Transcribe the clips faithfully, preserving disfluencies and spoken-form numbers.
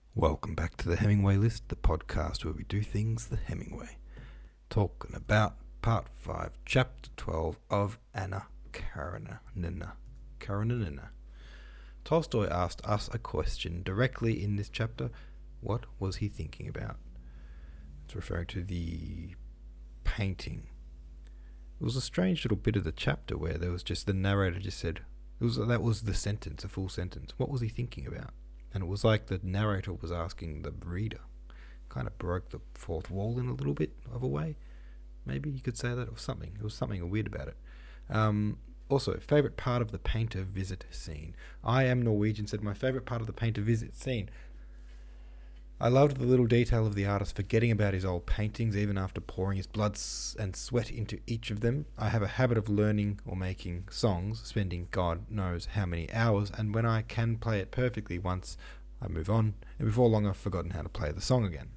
Welcome back to the Hemingway List, the podcast where we do things the Hemingway. Talking about part five, chapter twelve of Anna Karenina. Karenina. Tolstoy asked us a question directly in this chapter. What was he thinking about? It's referring to the painting. It was a strange little bit of the chapter where there was just the narrator just said, it was that was the sentence, a full sentence. What was he thinking about? And it was like the narrator was asking the reader. Kind of broke the fourth wall in a little bit of a way. Maybe you could say that, or something. There was something weird about it. Um, also, favourite part of the painter visit scene. I am Norwegian said, my favourite part of the painter visit scene. I loved the little detail of the artist forgetting about his old paintings even after pouring his blood and sweat into each of them. I have a habit of learning or making songs, spending God knows how many hours, and when I can play it perfectly once, I move on, and before long I've forgotten how to play the song again.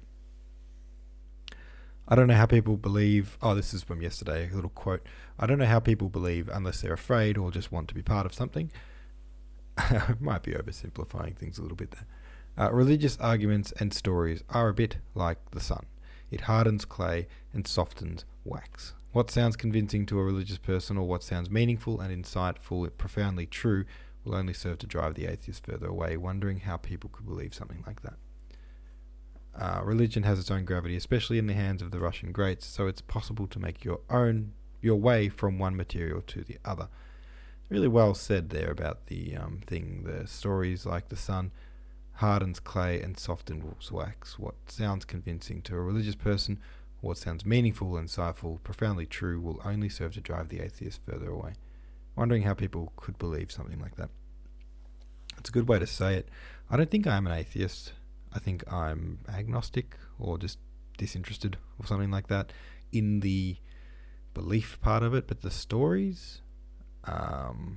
I don't know how people believe, oh this is from yesterday, a little quote, I don't know how people believe unless they're afraid or just want to be part of something. I might be oversimplifying things a little bit there. Uh, religious arguments and stories are a bit like the sun. It hardens clay and softens wax. What sounds convincing to a religious person or what sounds meaningful and insightful, profoundly true, will only serve to drive the atheist further away, wondering how people could believe something like that. Uh, religion has its own gravity, especially in the hands of the Russian greats, so it's possible to make your own your way from one material to the other. Really well said there about the um, thing, the stories like the sun hardens clay and softens wax. What sounds convincing to a religious person, or what sounds meaningful, insightful, profoundly true, will only serve to drive the atheist further away. Wondering how people could believe something like that. It's a good way to say it. I don't think I'm an atheist. I think I'm agnostic or just disinterested or something like that in the belief part of it, but the stories, um,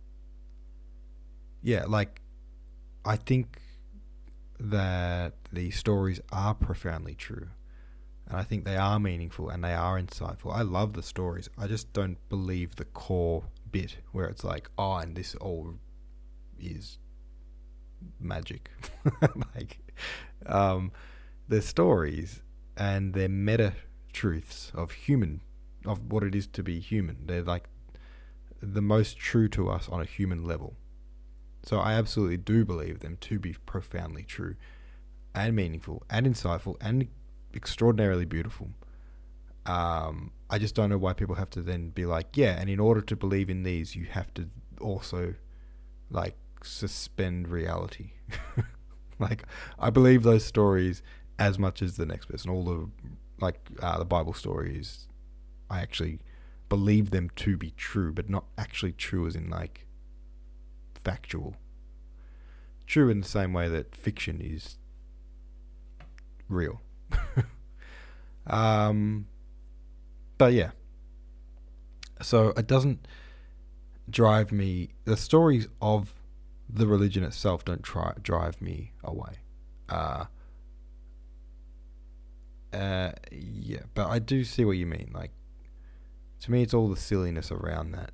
yeah, like I think that the stories are profoundly true, and I think they are meaningful and they are insightful. I love the stories. I just don't believe the core bit where it's like, oh, and this all is magic. Like, um, the stories and their meta truths of human, of what it is to be human. They're like the most true to us on a human level. So I absolutely do believe them to be profoundly true and meaningful and insightful and extraordinarily beautiful. Um, I just don't know why people have to then be like, yeah, and in order to believe in these, you have to also like suspend reality. Like, I believe those stories as much as the next person. All the like uh, the Bible stories, I actually believe them to be true, but not actually true as in like factual. True in the same way that fiction is real. um, but yeah. So it doesn't drive me. The stories of the religion itself don't try, drive me away. Uh, uh, yeah, but I do see what you mean. Like, to me, it's all the silliness around that.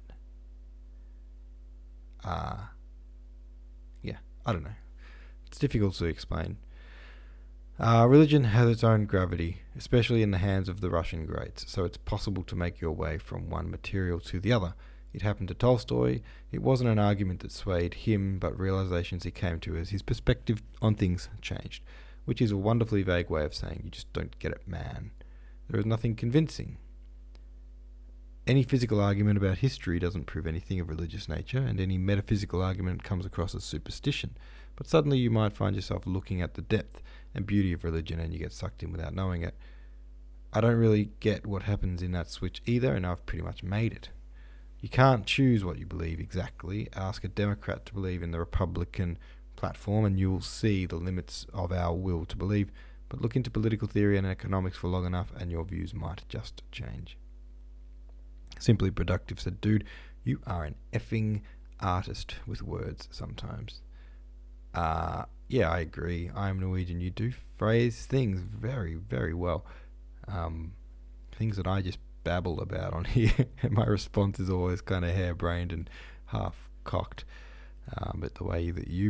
Uh, yeah, I don't know. It's difficult to explain. Uh, religion has its own gravity, especially in the hands of the Russian greats, so it's possible to make your way from one material to the other. It happened to Tolstoy. It wasn't an argument that swayed him, but realizations he came to as his perspective on things changed, which is a wonderfully vague way of saying you just don't get it, man. There is nothing convincing. Any physical argument about history doesn't prove anything of religious nature, and any metaphysical argument comes across as superstition. But suddenly you might find yourself looking at the depth and beauty of religion and you get sucked in without knowing it. I don't really get what happens in that switch either, and I've pretty much made it. You can't choose what you believe exactly. Ask a Democrat to believe in the Republican platform and you'll see the limits of our will to believe. But look into political theory and economics for long enough and your views might just change. Simply Productive said, dude, you are an effing artist with words sometimes. Uh, yeah, I agree. I'm Norwegian. You do phrase things very, very well. Um, things that I just babble about on here. And my response is always kind of harebrained and half-cocked. Um, but the way that you put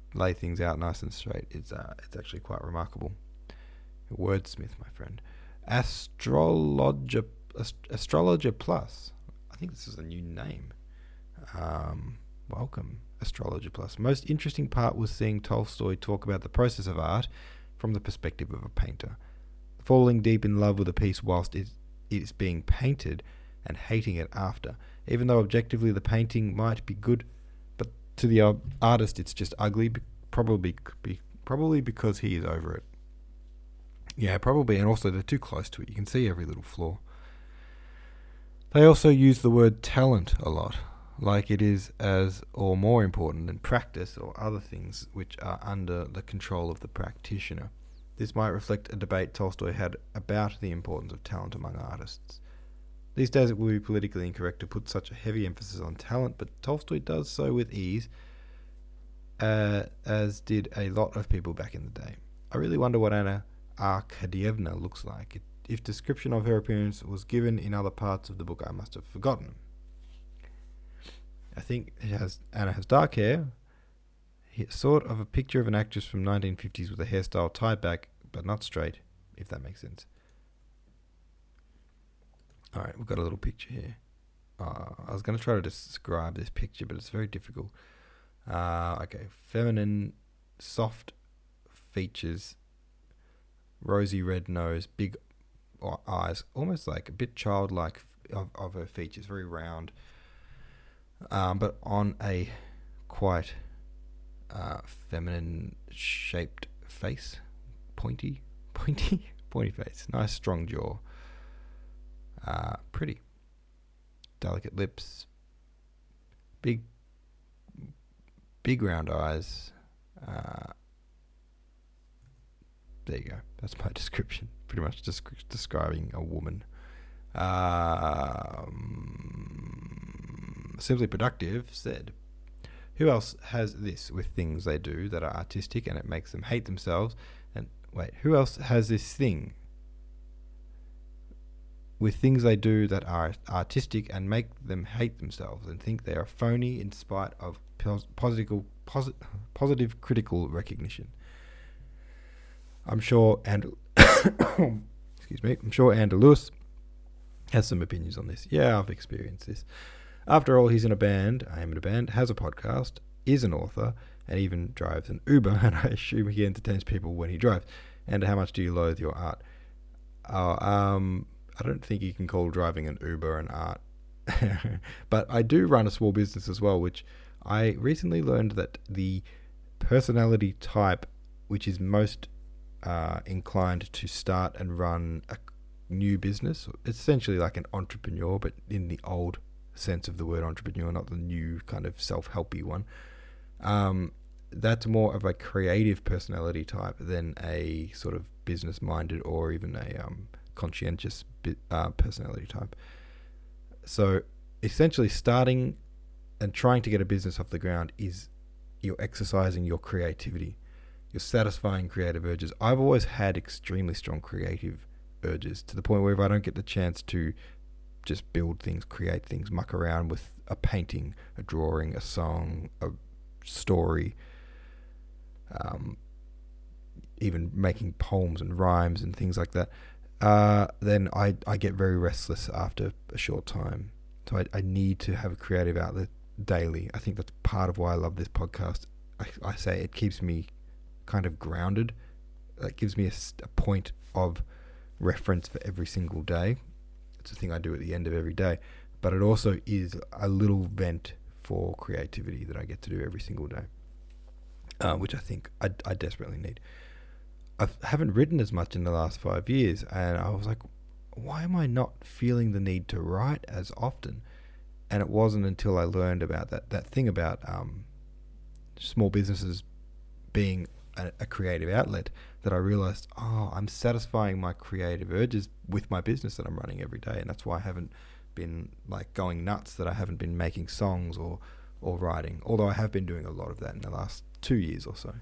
lay things out nice and straight. It's uh, it's actually quite remarkable. Wordsmith, my friend. Astrologer, Ast- Astrologer Plus. I think this is a new name. Um, welcome, Astrologer Plus. Most interesting part was seeing Tolstoy talk about the process of art from the perspective of a painter, falling deep in love with a piece whilst it is being painted and hating it after, even though objectively the painting might be good, but to the uh, artist it's just ugly, probably be, probably because he is over it. Yeah, probably, and also they're too close to it. You can see every little flaw. They also use the word talent a lot, like it is as or more important than practice or other things which are under the control of the practitioner. This might reflect a debate Tolstoy had about the importance of talent among artists. These days it would be politically incorrect to put such a heavy emphasis on talent, but Tolstoy does so with ease, uh, as did a lot of people back in the day. I really wonder what Anna Arkadyevna looks like. It, if description of her appearance was given in other parts of the book, I must have forgotten. I think it has, Anna has dark hair, sort of a picture of an actress from nineteen fifties with a hairstyle tied back, but not straight, if that makes sense. Alright, we've got a little picture here. Uh, I was going to try to describe this picture, but it's very difficult. Uh, okay, feminine, soft features, rosy red nose, big eyes, almost like a bit childlike of, of her features, very round, um, but on a quite uh, feminine shaped face, pointy, pointy, pointy face, nice strong jaw, uh, pretty, delicate lips, big, big round eyes. Uh, there you go. That's my description. Pretty much just describing a woman. Um, Simply Productive said, who else has this with things they do that are artistic and it makes them hate themselves? And wait, who else has this thing with things they do that are artistic and make them hate themselves and think they are phony in spite of pos- positive, posi- positive critical recognition? I'm sure and excuse me, I'm sure Andrew Lewis has some opinions on this. Yeah, I've experienced this. After all, he's in a band, I am in a band, has a podcast, is an author, and even drives an Uber, and I assume he entertains people when he drives. And how much do you loathe your art? Uh, um, I don't think you can call driving an Uber an art. But I do run a small business as well, which I recently learned that the personality type which is most uh, inclined to start and run a new business, it's essentially like an entrepreneur, but in the old sense of the word entrepreneur, not the new kind of self-helpy one. Um, that's more of a creative personality type than a sort of business-minded or even a um, conscientious bi- uh, personality type. So essentially starting and trying to get a business off the ground is you're exercising your creativity. You're satisfying creative urges. I've always had extremely strong creative urges to the point where if I don't get the chance to just build things, create things, muck around with a painting, a drawing, a song, a story, um, even making poems and rhymes and things like that, uh, then I, I get very restless after a short time. So I, I need to have a creative outlet daily. I think that's part of why I love this podcast. I, I say it keeps me kind of grounded. It gives me a, a point of reference for every single day. It's a thing I do at the end of every day. But it also is a little vent for creativity that I get to do every single day, uh, which I think I, I desperately need. I haven't written as much in the last five years, and I was like, why am I not feeling the need to write as often? And it wasn't until I learned about that, that thing about um, small businesses being a, a creative outlet that I realized, oh, I'm satisfying my creative urges with my business that I'm running every day. And that's why I haven't been like going nuts, that I haven't been making songs or, or writing, although I have been doing a lot of that in the last two years or so.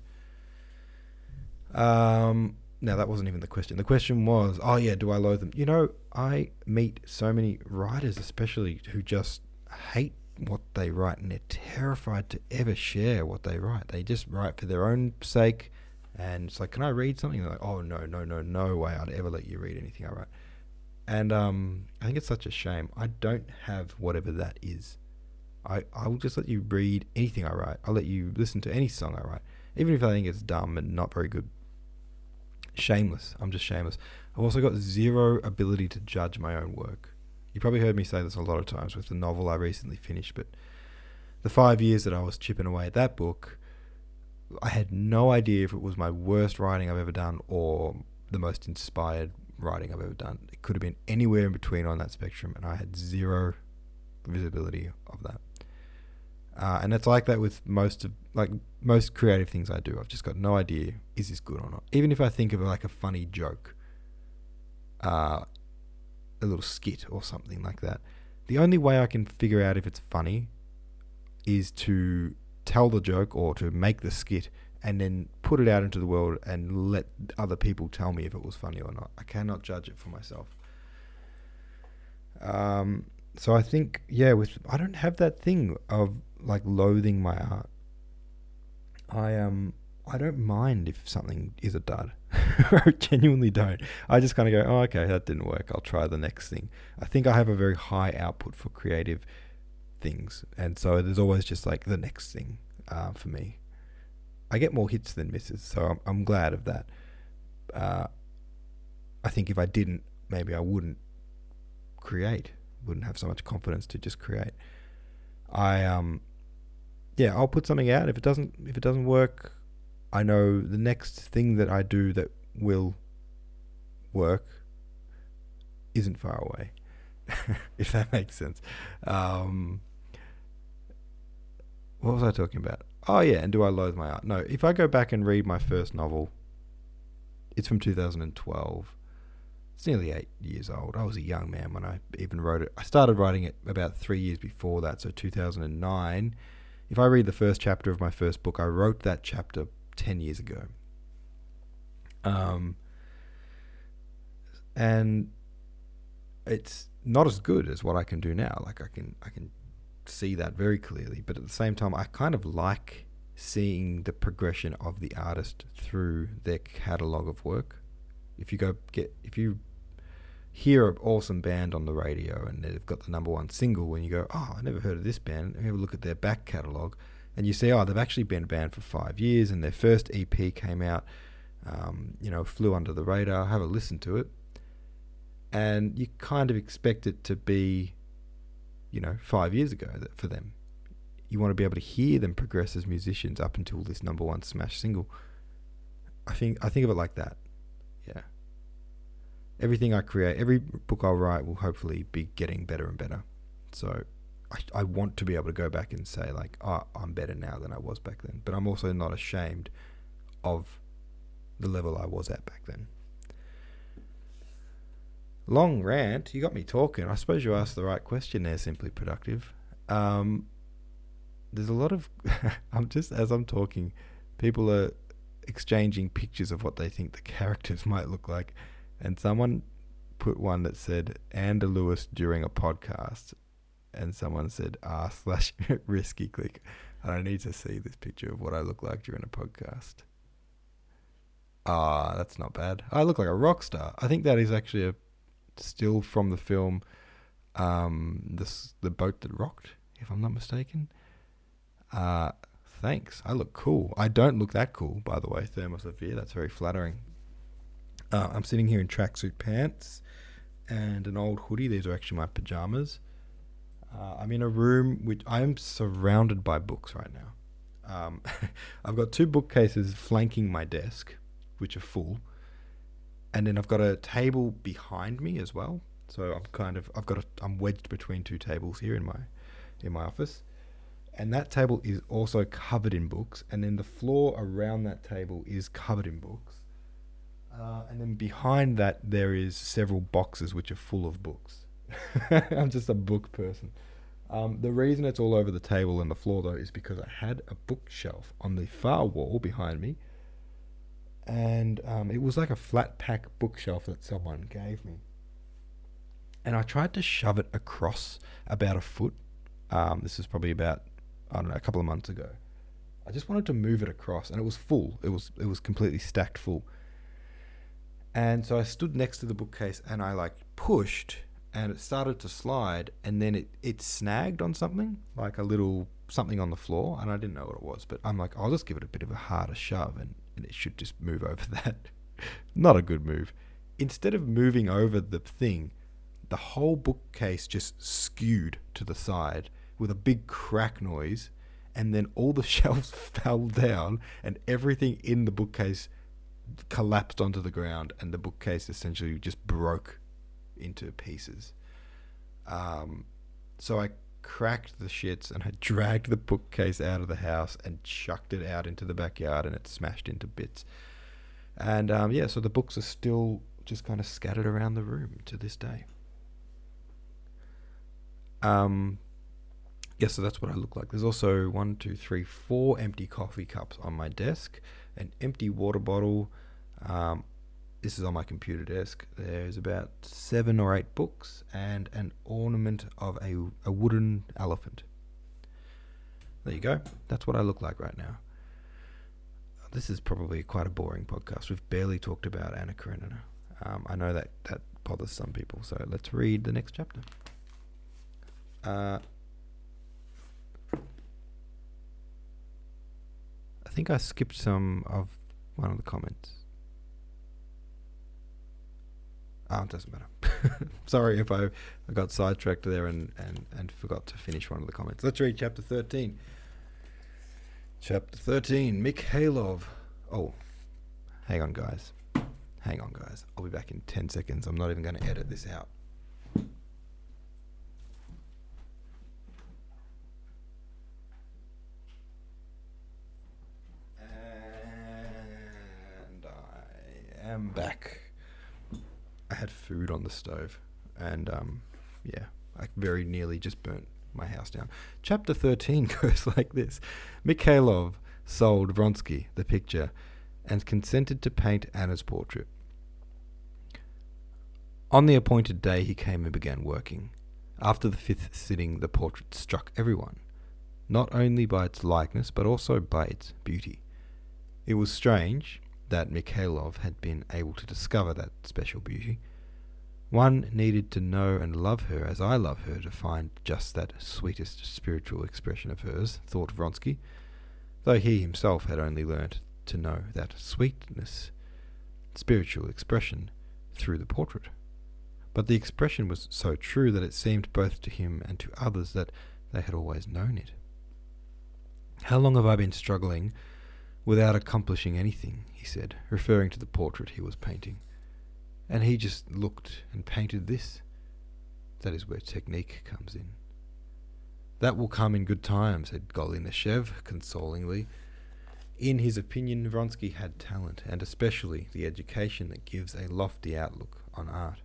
Um, now that wasn't even the question. The question was, oh yeah, do I loathe them? You know, I meet so many writers, especially who just hate what they write, and they're terrified to ever share what they write. They just write for their own sake, and it's like, can I read something? They're like, oh no, no, no, no way I'd ever let you read anything I write. And um, I think it's such a shame. I don't have whatever that is. I, I will just let you read anything I write. I'll let you listen to any song I write, even if I think it's dumb and not very good. Shameless. I'm just shameless. I've also got zero ability to judge my own work. You probably heard me say this a lot of times with the novel I recently finished, but the five years that I was chipping away at that book, I had no idea if it was my worst writing I've ever done or the most inspired writing I've ever done. It could have been anywhere in between on that spectrum, and I had zero visibility of that. Uh, and it's like that with most of like most creative things I do. I've just got no idea, is this good or not? Even if I think of like a funny joke, uh, a little skit or something like that, the only way I can figure out if it's funny is to tell the joke or to make the skit and then put it out into the world and let other people tell me if it was funny or not. I cannot judge it for myself. Um, so I think, yeah, with I don't have that thing of like loathing my art. I um I don't mind if something is a dud. I genuinely don't. I just kind of go, oh, okay, that didn't work. I'll try the next thing. I think I have a very high output for creative things, and so there's always just like the next thing uh, for me. I get more hits than misses, so I'm, I'm glad of that. Uh, I think if I didn't, maybe I wouldn't create, wouldn't have so much confidence to just create. I um, yeah, I'll put something out. If it doesn't, if it doesn't work, I know the next thing that I do that will work isn't far away, if that makes sense. Um, what was I talking about? Oh yeah, and do I loathe my art? No, if I go back and read my first novel, it's from two thousand twelve. It's nearly eight years old. I was a young man when I even wrote it. I started writing it about three years before that, so two thousand nine. If I read the first chapter of my first book, I wrote that chapter ten years ago. Um, and it's not as good as what I can do now. Like I can, I can see that very clearly, but at the same time, I kind of like seeing the progression of the artist through their catalogue of work. If you go get, if you hear an awesome band on the radio and they've got the number one single, and you go, oh, I never heard of this band, and you have a look at their back catalogue, and you see, oh, they've actually been a band for five years, and their first E P came out, um, you know, flew under the radar. Have a listen to it, and you kind of expect it to be, you know, five years ago for them. You want to be able to hear them progress as musicians up until this number one smash single. I think I think of it like that. Yeah. Everything I create, every book I'll write will hopefully be getting better and better. So I, I want to be able to go back and say like, oh, I'm better now than I was back then. But I'm also not ashamed of the level I was at back then. Long rant. You got me talking. I suppose you asked the right question there, Simply Productive. Um, there's a lot of... I'm just, as I'm talking, people are exchanging pictures of what they think the characters might look like. And someone put one that said, Ander Lewis during a podcast. And someone said, r slash risky click. And I need to see this picture of what I look like during a podcast. Ah, that's not bad. I look like a rock star. I think that is actually a still from the film, um, this the boat that rocked, if I'm not mistaken. Uh, thanks. I look cool. I don't look that cool, by the way, Thermosophia. That's very flattering. Uh, I'm sitting here in tracksuit pants and an old hoodie. These are actually my pajamas. Uh, I'm in a room which I am surrounded by books right now. Um, I've got two bookcases flanking my desk, which are full, and then I've got a table behind me as well. So I'm kind of I've got a, I'm wedged between two tables here in my in my office, and that table is also covered in books, and then the floor around that table is covered in books. Uh, and then behind that, there is several boxes which are full of books. I'm just a book person. Um, the reason it's all over the table and the floor, though, is because I had a bookshelf on the far wall behind me. And um, it was like a flat pack bookshelf that someone gave me. And I tried to shove it across about a foot Um, this was probably about, I don't know, a couple of months ago. I just wanted to move it across, and it was full. It was it was completely stacked full. And so I stood next to the bookcase, and I like pushed, and it started to slide, and then it, it snagged on something, like a little something on the floor, and I didn't know what it was, but I'm like, I'll just give it a bit of a harder shove, and, and it should just move over that. Not a good move. Instead of moving over the thing, the whole bookcase just skewed to the side with a big crack noise, and then all the shelves fell down, and everything in the bookcase collapsed onto the ground, and the bookcase essentially just broke into pieces. Um, so I cracked the shits, and I dragged the bookcase out of the house and chucked it out into the backyard, and it smashed into bits. And um, yeah, so the books are still just kind of scattered around the room to this day. Um, yeah, so that's what I look like. There's also one, two, three, four empty coffee cups on my desk, an empty water bottle. Um, this is on my computer desk. There's about seven or eight books and an ornament of a, a wooden elephant. There you go. That's what I look like right now. This is probably quite a boring podcast. We've barely talked about Anna Karenina. Um, I know that that bothers some people, so let's read the next chapter. Uh, I think I skipped some of one of the comments. Oh, it doesn't matter. Sorry if I, I got sidetracked there and, and, and forgot to finish one of the comments. Let's read chapter thirteen. Chapter thirteen, Mikhailov. Oh, hang on, guys. Hang on, guys. I'll be back in ten seconds. I'm not even going to edit this out. And I am back. I had food on the stove, and um, yeah, I very nearly just burnt my house down. Chapter thirteen goes like this. Mikhailov sold Vronsky the picture and consented to paint Anna's portrait. On the appointed day he came and began working. After the fifth sitting, the portrait struck everyone, not only by its likeness but also by its beauty. It was strange that Mikhailov had been able to discover that special beauty. One needed to know and love her as I love her to find just that sweetest spiritual expression of hers, thought Vronsky, though he himself had only learnt to know that sweetness, spiritual expression, through the portrait. But the expression was so true that it seemed both to him and to others that they had always known it. How long have I been struggling without accomplishing anything, he said, referring to the portrait he was painting. And he just looked and painted this. That is where technique comes in. That will come in good time, said Golenishev consolingly. In his opinion, Vronsky had talent, and especially the education that gives a lofty outlook on art.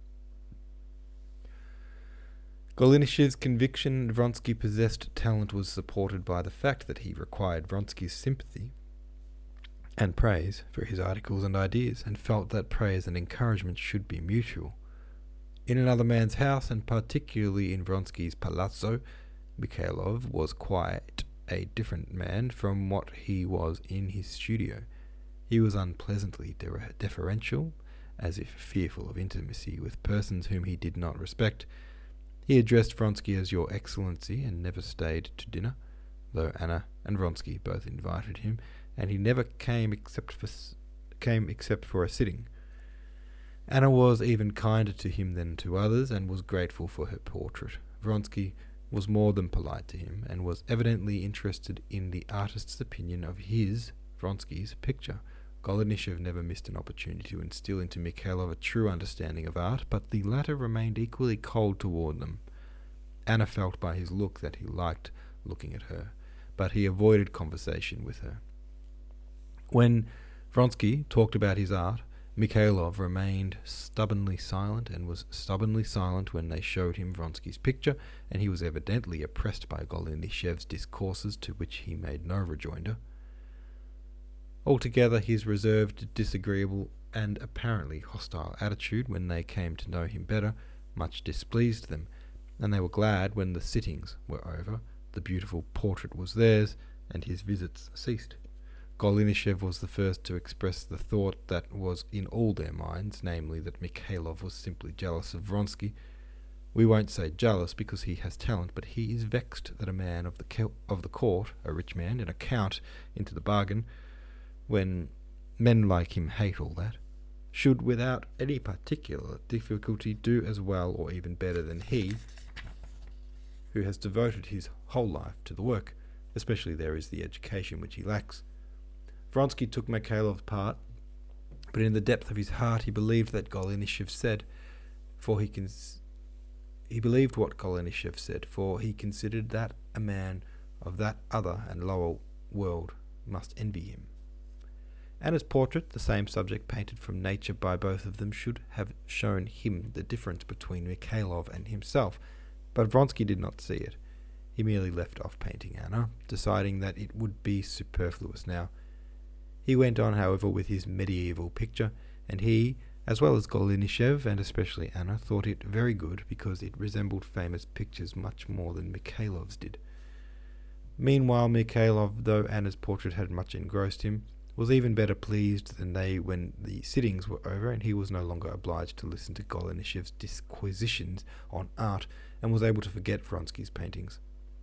Golenishev's conviction Vronsky possessed talent was supported by the fact that he required Vronsky's sympathy and praise for his articles and ideas, and felt that praise and encouragement should be mutual. In another man's house, and particularly in Vronsky's palazzo, Mikhailov was quite a different man from what he was in his studio. He was unpleasantly de- deferential, as if fearful of intimacy with persons whom he did not respect. He addressed Vronsky as Your Excellency and never stayed to dinner, though Anna and Vronsky both invited him, and he never came except for came except for a sitting. Anna was even kinder to him than to others, and was grateful for her portrait. Vronsky was more than polite to him, and was evidently interested in the artist's opinion of his, Vronsky's, picture. Golenishev never missed an opportunity to instill into Mikhailov a true understanding of art, but the latter remained equally cold toward them. Anna felt by his look that he liked looking at her, but he avoided conversation with her. When Vronsky talked about his art, Mikhailov remained stubbornly silent, and was stubbornly silent when they showed him Vronsky's picture, and he was evidently oppressed by Golenishev's discourses, to which he made no rejoinder. Altogether, his reserved, disagreeable, and apparently hostile attitude when they came to know him better much displeased them, and they were glad when the sittings were over, the beautiful portrait was theirs, and his visits ceased. Golenishev was the first to express the thought that was in all their minds, namely that Mikhailov was simply jealous of Vronsky. We won't say jealous because he has talent, but he is vexed that a man of the co- of the court, a rich man, and a count into the bargain, when men like him hate all that, should without any particular difficulty do as well or even better than he, who has devoted his whole life to the work. Especially there is the education which he lacks. Vronsky took Mikhailov's part, but in the depth of his heart he believed that Golenishev said, for he cons- he believed what Golenishev said, for he considered that a man of that other and lower world must envy him. Anna's portrait, the same subject painted from nature by both of them, should have shown him the difference between Mikhailov and himself, but Vronsky did not see it. He merely left off painting Anna, deciding that it would be superfluous now. He went on, however, with his medieval picture, and he, as well as Golenishev, and especially Anna, thought it very good because it resembled famous pictures much more than Mikhailov's did. Meanwhile, Mikhailov, though Anna's portrait had much engrossed him, was even better pleased than they when the sittings were over, and he was no longer obliged to listen to Golenishev's disquisitions on art, and was able to forget Vronsky's paintings.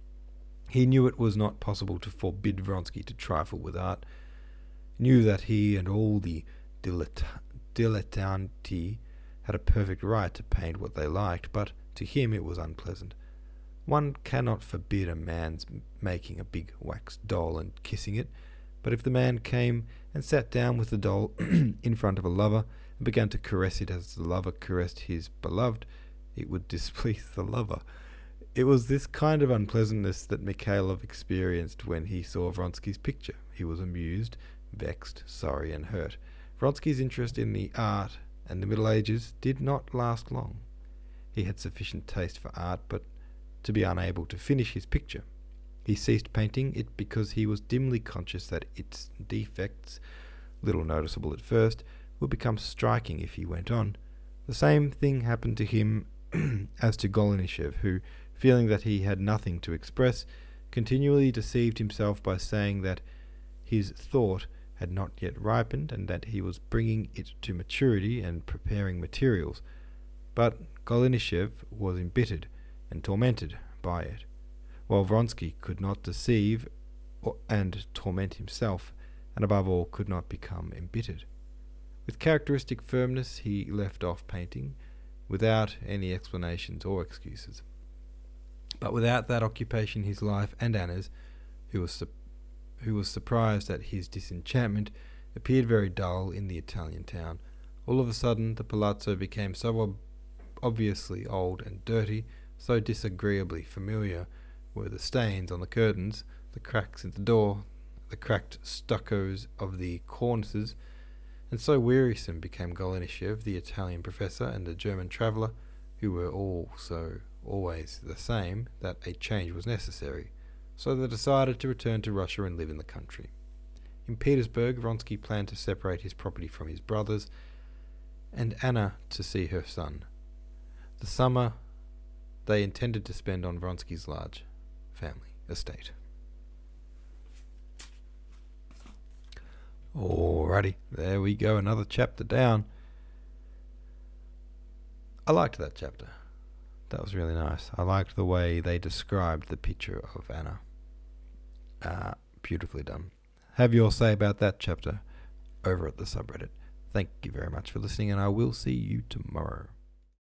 He knew it was not possible to forbid Vronsky to trifle with art, knew that he and all the dilet- dilettanti had a perfect right to paint what they liked, but to him it was unpleasant. One cannot forbid a man's making a big wax doll and kissing it, but if the man came and sat down with the doll in front of a lover and began to caress it as the lover caressed his beloved, it would displease the lover. It was this kind of unpleasantness that Mikhailov experienced when he saw Vronsky's picture. He was amused, vexed, sorry, and hurt. Vronsky's interest in the art and the Middle Ages did not last long. He had sufficient taste for art, but to be unable to finish his picture. He ceased painting it because he was dimly conscious that its defects, little noticeable at first, would become striking if he went on. The same thing happened to him as to Golenishev, who, feeling that he had nothing to express, continually deceived himself by saying that his thought had not yet ripened and that he was bringing it to maturity and preparing materials. But Golenishev was embittered and tormented by it, while Vronsky could not deceive or, and torment himself, and above all could not become embittered. With characteristic firmness he left off painting, without any explanations or excuses. But without that occupation his life and Anna's, who was su- who was surprised at his disenchantment, appeared very dull in the Italian town. All of a sudden the palazzo became so ob- obviously old and dirty, so disagreeably familiar were the stains on the curtains, the cracks in the door, the cracked stuccos of the cornices, and so wearisome became Golenishev, the Italian professor, and the German traveller, who were all so always the same, that a change was necessary. So they decided to return to Russia and live in the country. In Petersburg, Vronsky planned to separate his property from his brothers, and Anna to see her son. The summer they intended to spend on Vronsky's large family estate. Alrighty, there we go, another chapter down. I liked that chapter. That was really nice. I liked the way they described the picture of Anna. Uh, beautifully done. Have your say about that chapter over at the subreddit. Thank you very much for listening, and I will see you tomorrow.